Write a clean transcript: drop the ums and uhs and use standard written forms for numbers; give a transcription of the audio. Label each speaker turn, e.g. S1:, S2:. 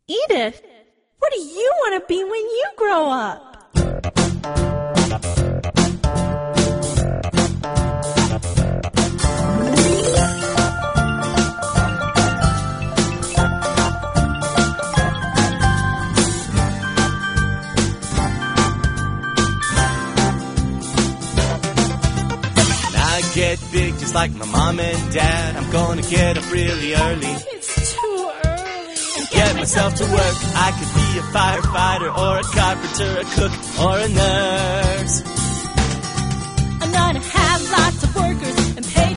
S1: Edith, what do you want to be when you grow up?
S2: Get big just like my mom and dad. I'm gonna get up really early.
S1: It's too early.
S2: Get myself to work. I could be a firefighter or a carpenter, a cook or a nurse.
S1: I'm gonna have lots of workers